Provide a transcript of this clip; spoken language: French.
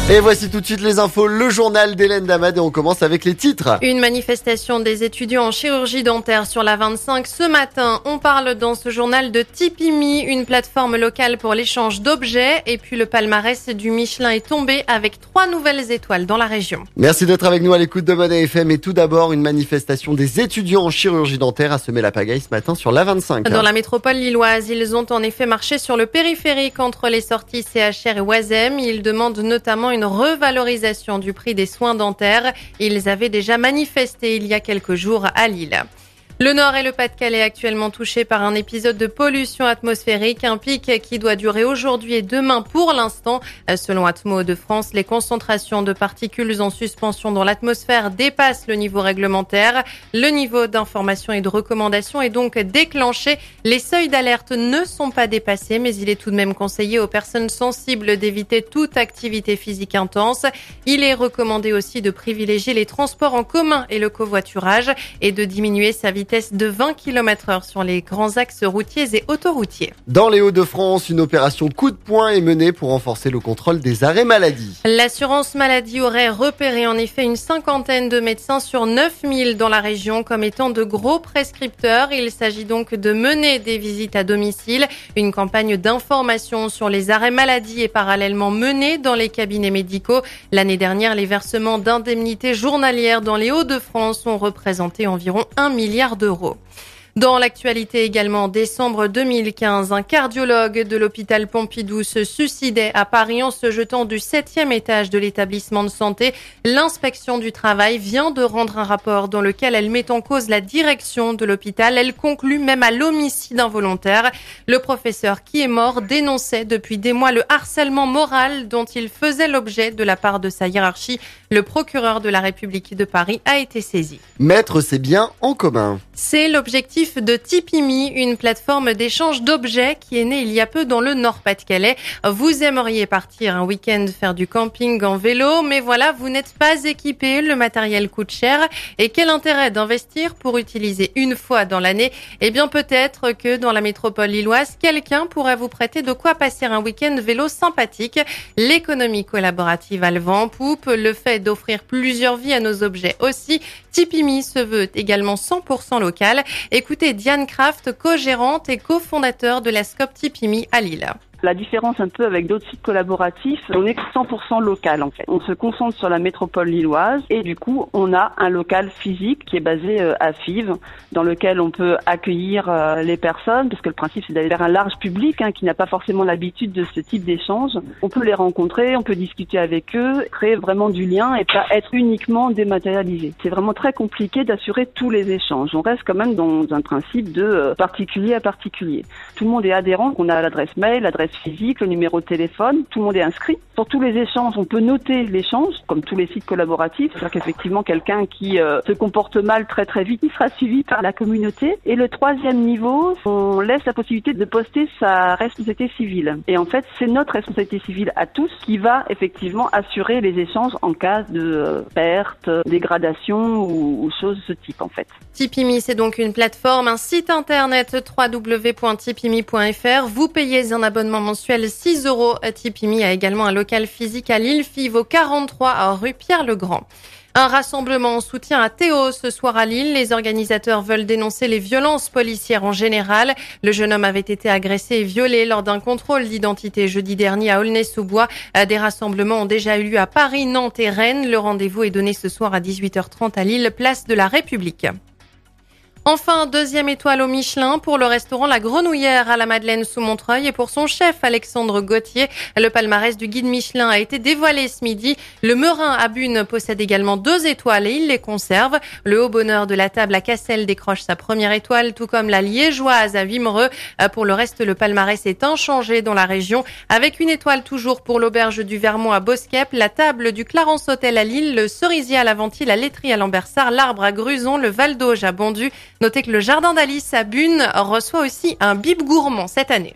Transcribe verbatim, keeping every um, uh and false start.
Et voici tout de suite les infos, le journal d'Hélène Damad et on commence avec les titres. Une manifestation des étudiants en chirurgie dentaire sur la vingt-cinq ce matin. On parle dans ce journal de Tipimi, une plateforme locale pour l'échange d'objets. Et puis le palmarès du Michelin est tombé avec trois nouvelles étoiles dans la région. Merci d'être avec nous à l'écoute de Mode F M. Et tout d'abord, une manifestation des étudiants en chirurgie dentaire a semé la pagaille ce matin sur la vingt-cinq. Dans la métropole lilloise, ils ont en effet marché sur le périphérique entre les sorties C H R et Oisem. Ils demandent notamment une revalorisation du prix des soins dentaires. Ils avaient déjà manifesté il y a quelques jours à Lille. Le Nord et le Pas-de-Calais actuellement touchés par un épisode de pollution atmosphérique, un pic qui doit durer aujourd'hui et demain pour l'instant. Selon Atmo de France, les concentrations de particules en suspension dans l'atmosphère dépassent le niveau réglementaire. Le niveau d'information et de recommandation est donc déclenché. Les seuils d'alerte ne sont pas dépassés, mais il est tout de même conseillé aux personnes sensibles d'éviter toute activité physique intense. Il est recommandé aussi de privilégier les transports en commun et le covoiturage et de diminuer sa vitesse de vingt kilomètres heure sur les grands axes routiers et autoroutiers. Dans les Hauts-de-France, une opération coup de poing est menée pour renforcer le contrôle des arrêts maladie. L'assurance maladie aurait repéré en effet une cinquantaine de médecins sur neuf mille dans la région comme étant de gros prescripteurs. Il s'agit donc de mener des visites à domicile. Une campagne d'information sur les arrêts maladie est parallèlement menée dans les cabinets médicaux. L'année dernière, les versements d'indemnités journalières dans les Hauts-de-France ont représenté environ un milliard d'euros. Dans l'actualité également, en décembre deux mille quinze, un cardiologue de l'hôpital Pompidou se suicidait à Paris en se jetant du septième étage de l'établissement de santé. L'inspection du travail vient de rendre un rapport dans lequel elle met en cause la direction de l'hôpital. Elle conclut même à l'homicide involontaire. Le professeur qui est mort dénonçait depuis des mois le harcèlement moral dont il faisait l'objet de la part de sa hiérarchie. Le procureur de la République de Paris a été saisi. Mettre ses biens en commun. C'est l'objectif de Tipimi, une plateforme d'échange d'objets qui est née il y a peu dans le Nord-Pas-de-Calais. Vous aimeriez partir un week-end faire du camping en vélo, mais voilà, vous n'êtes pas équipé, le matériel coûte cher. Et quel intérêt d'investir pour utiliser une fois dans l'année? Eh bien, peut-être que dans la métropole lilloise, quelqu'un pourrait vous prêter de quoi passer un week-end vélo sympathique. L'économie collaborative a le vent en poupe, le fait d'offrir plusieurs vies à nos objets aussi. Tipimi se veut également cent pour cent local. Écoutez Diane Kraft, co-gérante et cofondateur de la Scope Tipimi à Lille. La différence un peu avec d'autres sites collaboratifs, on est cent pour cent local en fait. On se concentre sur la métropole lilloise et du coup on a un local physique qui est basé à Fives dans lequel on peut accueillir les personnes parce que le principe c'est d'aller vers un large public hein, qui n'a pas forcément l'habitude de ce type d'échange. On peut les rencontrer, on peut discuter avec eux, créer vraiment du lien et pas être uniquement dématérialisé. C'est vraiment très compliqué d'assurer tous les échanges. On reste quand même dans un principe de particulier à particulier. Tout le monde est adhérent, on a l'adresse mail, l'adresse physique, le numéro de téléphone, tout le monde est inscrit. Pour tous les échanges, on peut noter l'échange, comme tous les sites collaboratifs. C'est-à-dire qu'effectivement, quelqu'un qui euh, se comporte mal très très vite, il sera suivi par la communauté. Et le troisième niveau, on laisse la possibilité de poster sa responsabilité civile. Et en fait, c'est notre responsabilité civile à tous qui va effectivement assurer les échanges en cas de euh, perte, dégradation ou, ou choses de ce type en fait. Tipimi, c'est donc une plateforme, un site internet w w w point tipimi point f r. Vous payez un abonnement mensuel six euros. Tipimi a également un local physique à Lille, Fives au quarante-trois rue Pierre-le-Grand. Un rassemblement en soutien à Théo ce soir à Lille. Les organisateurs veulent dénoncer les violences policières en général. Le jeune homme avait été agressé et violé lors d'un contrôle d'identité jeudi dernier à Aulnay-sous-Bois. Des rassemblements ont déjà eu lieu à Paris, Nantes et Rennes. Le rendez-vous est donné ce soir à dix-huit heures trente à Lille, place de la République. Enfin, deuxième étoile au Michelin pour le restaurant La Grenouillère à la Madeleine sous Montreuil et pour son chef Alexandre Gauthier. Le palmarès du guide Michelin a été dévoilé ce midi. Le Meurin à Bune possède également deux étoiles et il les conserve. Le Haut Bonheur de la Table à Cassel décroche sa première étoile, tout comme la Liégeoise à Wimereux. Pour le reste, le palmarès est inchangé dans la région, avec une étoile toujours pour l'Auberge du Vermont à Bosquep, la Table du Clarence Hôtel à Lille, le Cerisier à la Ventille, la Laiterie à Lambersart, l'Arbre à Gruson, le Val d'Auge à Bondu. Notez que le Jardin d'Alice à Bune reçoit aussi un bib gourmand cette année.